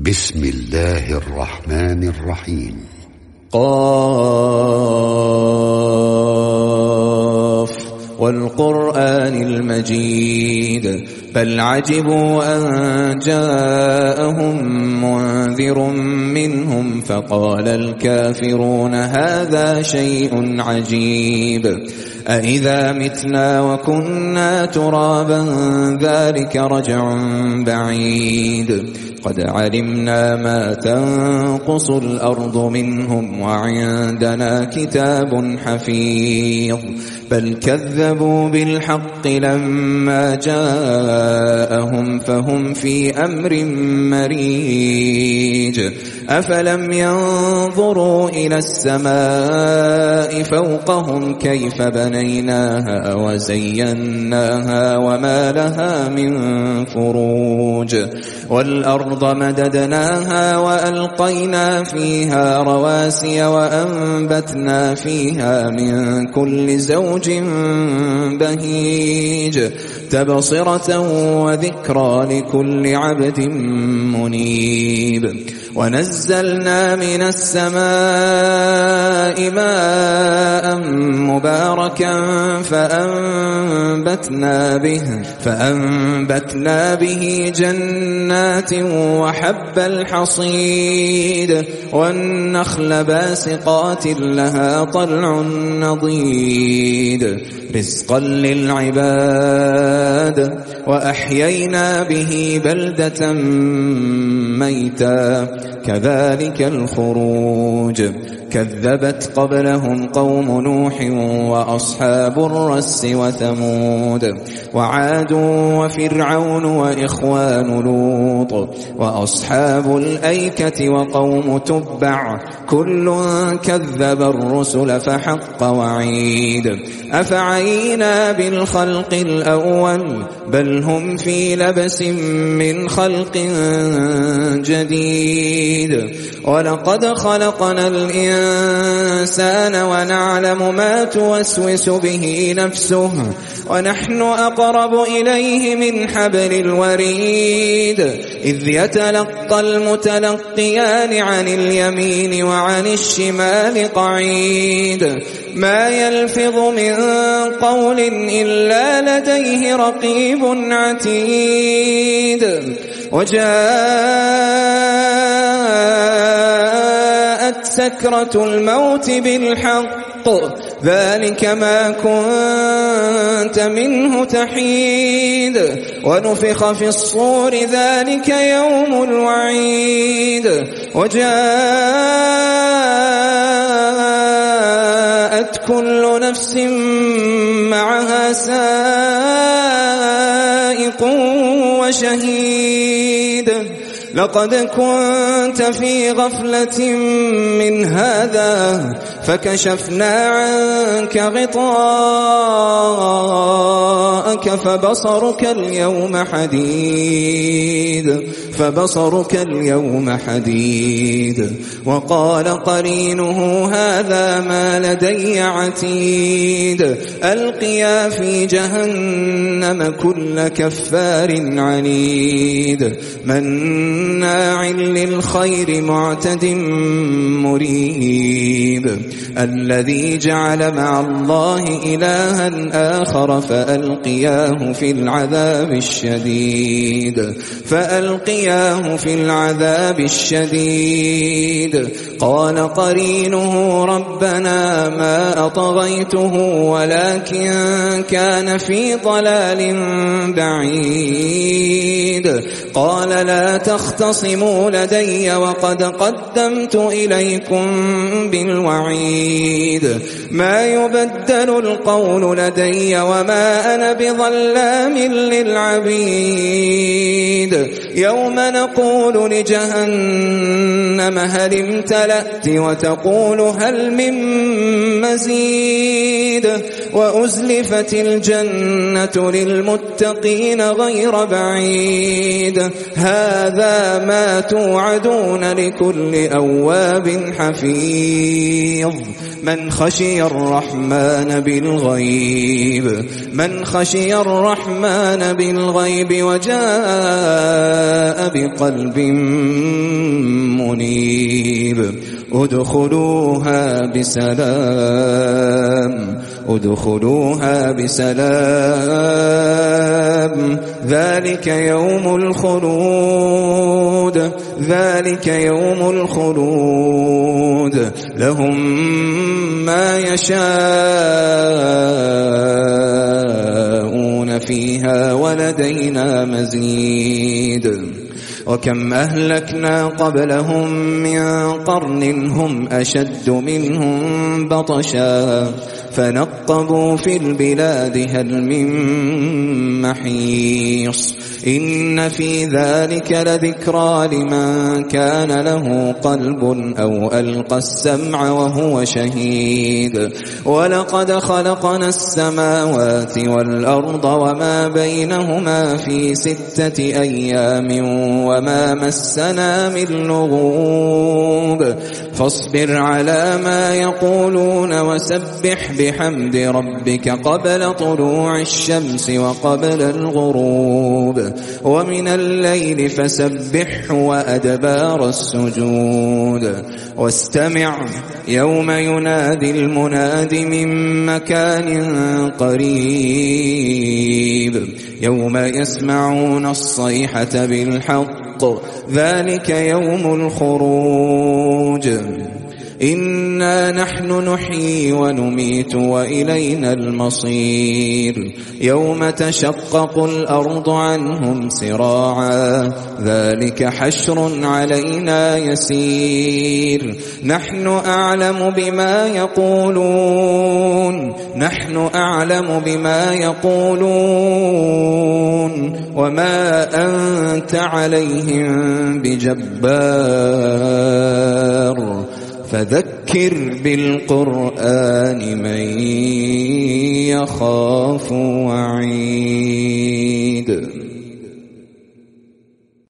بسم الله الرحمن الرحيم. قاف والقرآن المجيد بل عجبوا أن جاءهم منذر منهم فقال الكافرون هذا شيء عجيب أإذا متنا وكنا ترابا ذلك رجع بعيد قد علمنا ما تنقص الأرض منهم وعندنا كتاب حفيظ بل كذبوا بالحق لما جاءهم فهم في أمر مريج أفلم ينظروا إلى السماء فوقهم كيف بنيناها وزيناها وما لها من فروج والأرض مددناها وألقينا فيها رواسي وأنبتنا فيها من كل زوج بهيج تبصرة وذكرى لكل عبد منيب ونزلنا من السماء ماء مباركا فأنبتنا به جنات وحب الحصيد والنخل باسقات لها طلع نضيد رزقا للعباد وأحيينا به بلدة ميتا كذلك الخروج كذبت قبلهم قوم نوح وأصحاب الرس وثمود وعاد وفرعون وإخوان لوط وأصحاب الأيكة وقوم تبع كل كذب الرسل فحق وعيد أفعينا بالخلق الأول بل هم في لبس من خلق جديد ولقد خلقنا الإنسان ونعلم ما توسوس به نفسه ونحن أقرب إليه من حبل الوريد إذ يتلقى المتلقيان عن اليمين وعن الشمال قعيد ما يلفظ من قول إلا لديه رقيب عتيد وجاءت سكرة الموت بالحق ذلك ما كنت منه تحيد ونفخ في الصور ذلك يوم الوعيد وجاءت كل نفس معها سائق وشهيد لقد كنت في غفلة من هذا فكشفنا عنك غطاءك فبصرك اليوم حديد وقال قرينه هذا ما لدي عتيد ألقيا في جهنم كل كفار عنيد مناع للخير معتد مريب الذي جعل مع الله إلها آخر فألقياه في العذاب الشديد قال قرينه ربنا ما أطغيته ولكن كان في ضلال بعيد قال لا تختصموا لدي وقد قدمت إليكم بالوعيد ما يبدل القول لدي وما أنا بظلام للعبيد يوم نقول لجهنم هل امتلأت وتقول هل من مزيد وأزلفت الجنة للمتقين غير بعيد هذا ما توعدون لكل أواب حفيظ من خشي الرحمن بالغيب وجاء بقلب ادخلوها بسلام ذلك يوم الخلود لهم ما يشاءون فيها ولدينا مزيد وكم أهلكنا قبلهم من قرن هم أشد منهم بطشا فنقبوا في البلاد هل من محيص إن في ذلك لذكرى لمن كان له قلب أو ألقى السمع وهو شهيد ولقد خلقنا السماوات والأرض وما بينهما في 6 أيام وما مسنا من لغوب فاصبر على ما يقولون وسبح بحمد ربك قبل طلوع الشمس وقبل الغروب ومن الليل فسبحه وأدبار السجود واستمع يوم ينادي المناد من مكان قريب يوم يسمعون الصيحة بالحق ذلك يوم الخروج إنا نحن نحيي ونميت وإلينا المصير يوم تشقق الأرض عنهم سراعا ذلك حشر علينا يسير نحن أعلم بما يقولون وما أنت عليهم بجبار فذكر بالقرآن من يخاف وعيد